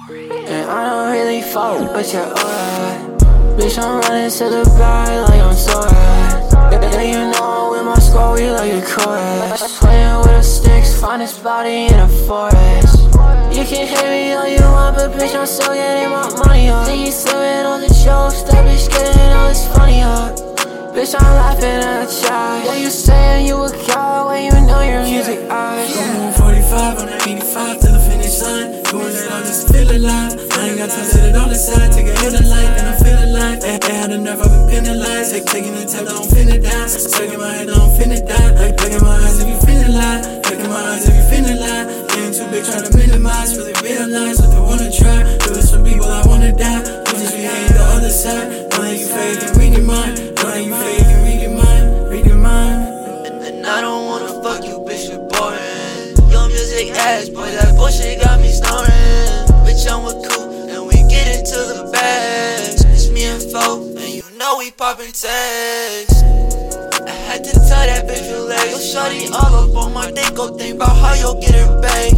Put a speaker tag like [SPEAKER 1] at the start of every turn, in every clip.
[SPEAKER 1] And I don't really fuck with your aura. Bitch, I'm running to the bag like I'm Sora. Yeah, you know I'm with my squad, we like a chorus. Playing with the sticks, find this body in a forest. You can hate me all you want, but bitch, I'm still getting my money up. Think you slipping on the jokes, that bitch getting all this funny up. Bitch, I'm laughing at the chat. Yeah, you saying you a coward when you know your music eyes.
[SPEAKER 2] Going 45 on the 85 to the finish line. Doing that all just to feel alive. I ain't got time to sit on the side. Take a hit of light and I feel alive. They had the nerve, I've been penalized. Taking the tap, don't finna die. Sucking my head, don't finna die. Look in my eyes if you finna lie. Look in my eyes if you finna lie. Getting too big, trying to minimize. Really realize what they wanna try. Do this for people, I wanna die. You just be hating the other side. Don't let you fake and read your mind. Don't let you fake and read your mind. Read your mind.
[SPEAKER 3] And I don't wanna fuck you, bitch, you're boring. Your music ass, boy, that bullshit got me snoring. Bitch, I'm with Coop, and we get into the bags. It's me and Fo, and you know we poppin' tags. I had to tell that bitch relax. Yo, shawty all up on my dick, go think about how you'll get her back.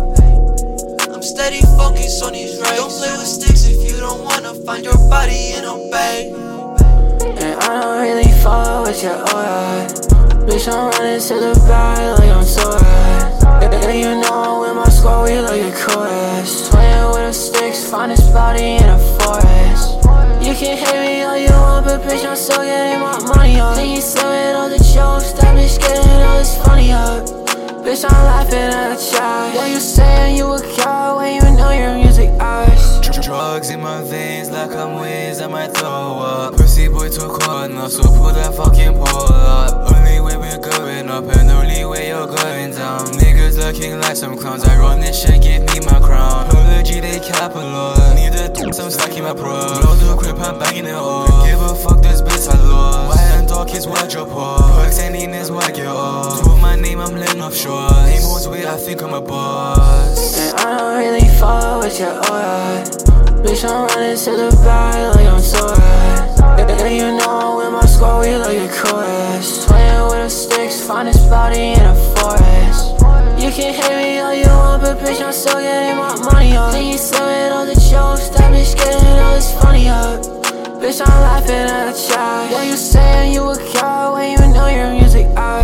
[SPEAKER 3] I'm steady focused on these racks. Don't play with sticks if you don't wanna find your body in a bag.
[SPEAKER 1] And I don't really fuck with your aura. Bitch, I'm running to the bag like I'm Sora. Yeah, you know I'm with my squad, we like a chorus. Playing with the sticks, find this body in a forest. You can hate me all you want, but bitch, I'm still getting my money up. Think you slipping on the jokes, that bitch getting all this funny up. Bitch, I'm laughing at the chat. Yeah, you saying you a coward when you know your music eyes.
[SPEAKER 4] Drugs in my veins like I'm Wiz, I might throw up. Pussy boy to a corner, so pull that fucking pole up. Only way we're going up and only way you're going down. Niggas looking like some clowns, ironic shit, give me my crown. Apology, they cap a lot. Need a I'm stacking my pro. Blow the grip, I'm banging it all. Give a fuck, this bitch I lost. White and dark is what your paw. Perks ain't in this what get off. Talk my name, I'm letting off shots. Name was weird, I think I'm a boss.
[SPEAKER 1] And I don't really fuck with your aura. Bitch, I'm running to the bag like I'm Sora. Yeah, you know I'm with my squad, we like a chorus. Playing with the sticks, find this body in a forest. You can hate me all you want, but bitch, I'm still getting my money up. Think you slipping on the jokes, that bitch getting all this funny up. Bitch, I'm laughing at the chat. Yeah, you saying you a coward when you know your music eyes.